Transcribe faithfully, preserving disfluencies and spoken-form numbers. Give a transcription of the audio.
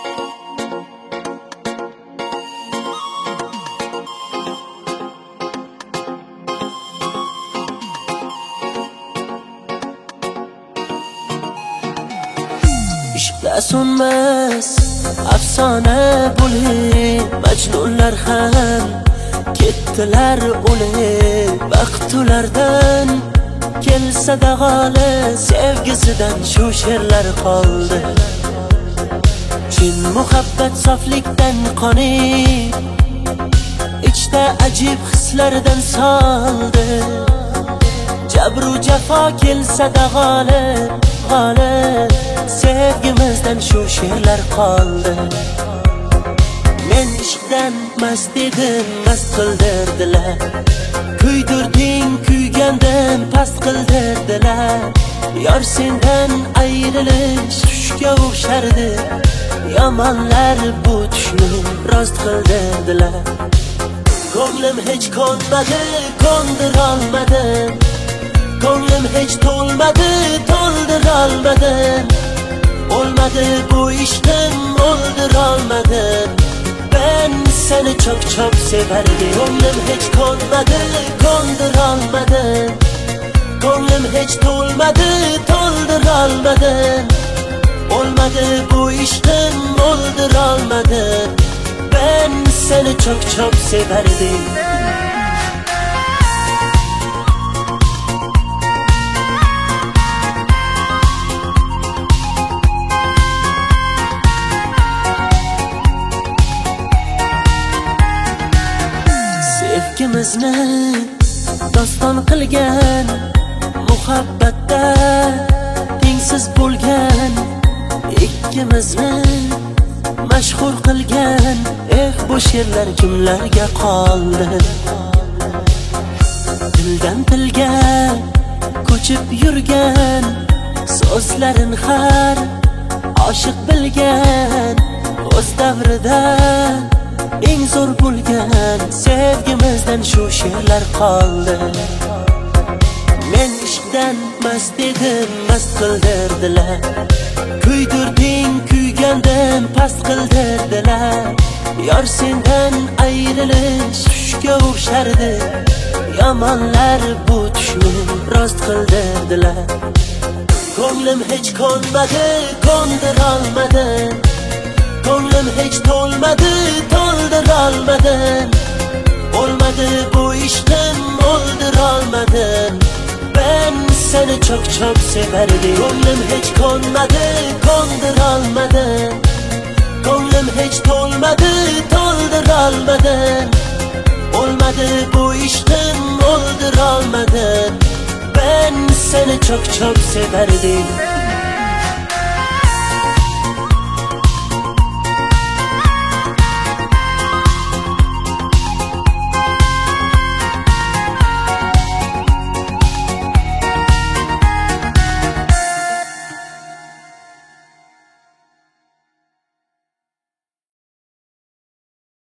ishqda so'nmas afsona bo'lib majnunlar ham ketdilar o'lib. Vaqt ulardan kelsa-da g'oli, sevgisidan shu she'rlar qoldi. Chin muhabbat soflikdan qonib, ichda ajib hislardan soldi. Jabru jafo kelsa-da g'olib, g'olib, sevgimizdan shu she'rlar qoldi. Men ishqdan mast edim, mast qildirdilar. Kuydirding, kuygandan past qildirdilar. Yor sendan ayrilish tushga o'xshardi. Yomonlar bu tushni rost qildirdilar. Ko'nglim hech ko'nmadi, ko'ndirolmadim. Ko'nglim hech to'lmadi, to'ldirolmadim. Olmadı bu ishqim, o'ldirolmadim. Ben seni çok çok severdim. Ko'nglim hech ko'nmadi, ko'ndirolmadim. Ko'nglim hech to'lmadi, to'ldirolmadim. Olmadı bu ishqim, o'ldirolmadim. Ben seni çok çok severdim. Sevgimizni doston qilgan, muhabbatda tengsiz bo'lgan, ikkimizni mashhur qilgan. Eh, bu she'rlar kimlarga qoldi? Dildan tilga ko'chib yurgan, so'zlarin har oshiq bilgan. O'z davrida eng zo'r bo'lgan sevgimizdan shu she'rlar qoldi. Men ishqdan mast edim, mast qildirdilar. Kuydirding, kuygandan past qildirdilar. Yor sendan ayrilish tushga o'xshardi. Yomonlar bu tushni rost qildirdilar. Ko'nglim hech ko'nmadi, ko'ndirolmadim. Ko'nglim hech to'lmadi, to'ldirolmadim. Olmadı bu ishqim, o'ldirolmadim. Ben seni çok çok severdim. Ko'nglim hech ko'nmadi, ko'ndirolmadim. Ko'nglim hech to'lmadi, to'ldirolmadim. Olmadı bu ishqim, o'ldirolmadim. Ben seni çok çok severdim.